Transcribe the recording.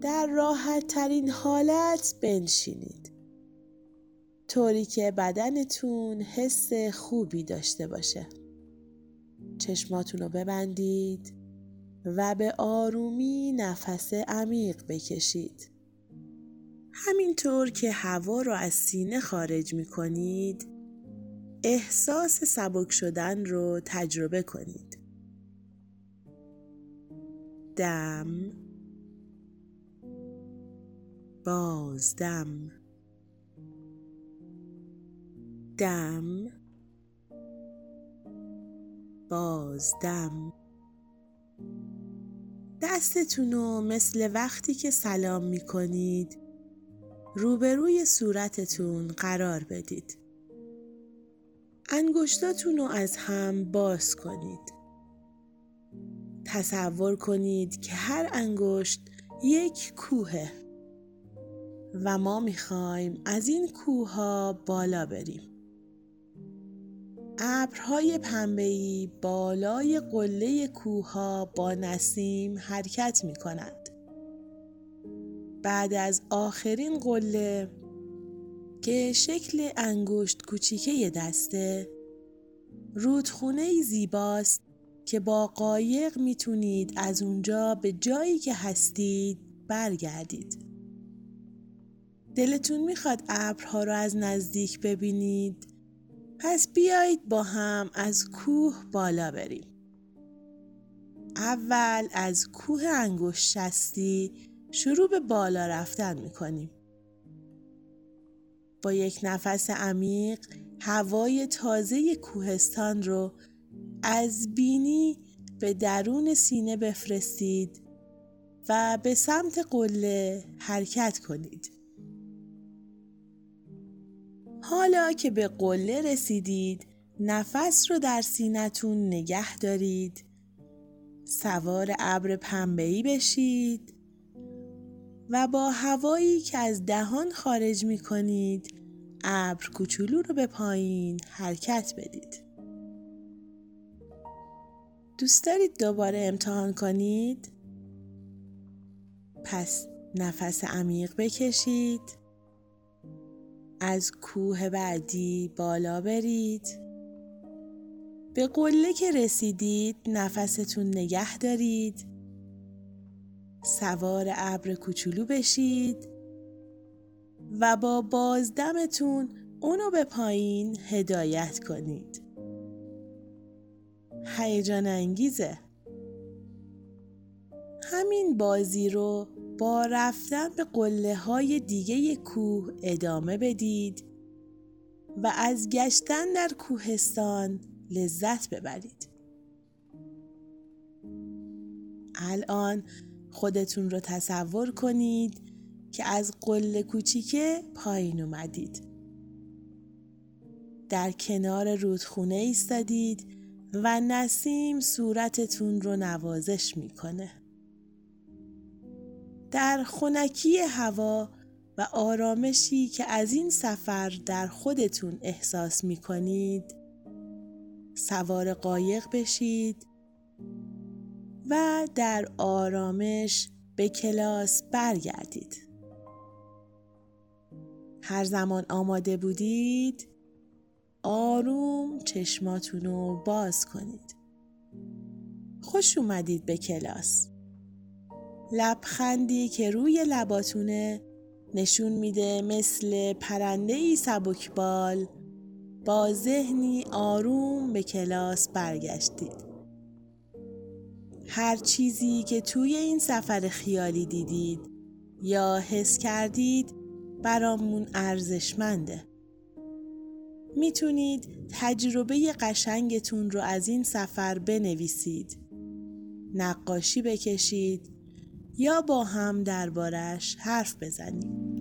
در راحت ترین حالت بنشینید، طوری که بدنتون حس خوبی داشته باشه. چشماتون رو ببندید و به آرومی نفس عمیق بکشید. همینطور که هوا رو از سینه خارج می‌کنید، احساس سبک شدن رو تجربه کنید. دم، بازدم، دم، بازدم. دستتون رو مثل وقتی که سلام می‌کنید روبروی صورتتون قرار بدید. انگشتاتون رو از هم باز کنید. تصور کنید که هر انگشت یک کوهه و ما میخوایم از این کوه‌ها بالا بریم. ابرهای پنبه‌ای بالای قله کوه‌ها با نسیم حرکت میکنند. بعد از آخرین قله که شکل انگشت کوچیکه دسته، رودخونه‌ای زیباست که با قایق میتونید از اونجا به جایی که هستید برگردید. دلتون میخواد ابرها رو از نزدیک ببینید؟ پس بیایید با هم از کوه بالا بریم. اول از کوه انگشت شستی شروع به بالا رفتن میکنیم. با یک نفس عمیق هوای تازه کوهستان رو از بینی به درون سینه بفرستید و به سمت قله حرکت کنید. حالا که به قله رسیدید، نفس رو در سینه‌تون نگه دارید. سوار ابر پنبه‌ای بشید و با هوایی که از دهان خارج می‌کنید، ابر کوچولو رو به پایین حرکت بدید. دوست دارید دوباره امتحان کنید؟ پس نفس عمیق بکشید. از کوه بعدی بالا برید. به قله که رسیدید نفستون نگه دارید. سوار ابر کوچولو بشید و با بازدمتون اونو به پایین هدایت کنید. هیجان انگیزه. همین بازی رو با رفتن به قله‌های دیگه کوه ادامه بدید و از گشتن در کوهستان لذت ببرید. الان خودتون رو تصور کنید که از قله کوچیکه پایین اومدید. در کنار رودخونه ایستادید و نسیم صورتتون رو نوازش میکنه. در خنکی هوا و آرامشی که از این سفر در خودتون احساس میکنید، سوار قایق بشید و در آرامش به کلاس برگردید. هر زمان آماده بودید، آروم چشماتون رو باز کنید. خوش اومدید به کلاس. لبخندی که روی لباتونه نشون میده مثل پرنده‌ای سبکبال با ذهنی آروم به کلاس برگشتید. هر چیزی که توی این سفر خیالی دیدید یا حس کردید برامون ارزشمنده. میتونید تجربه قشنگتون رو از این سفر بنویسید، نقاشی بکشید یا با هم دربارش حرف بزنید.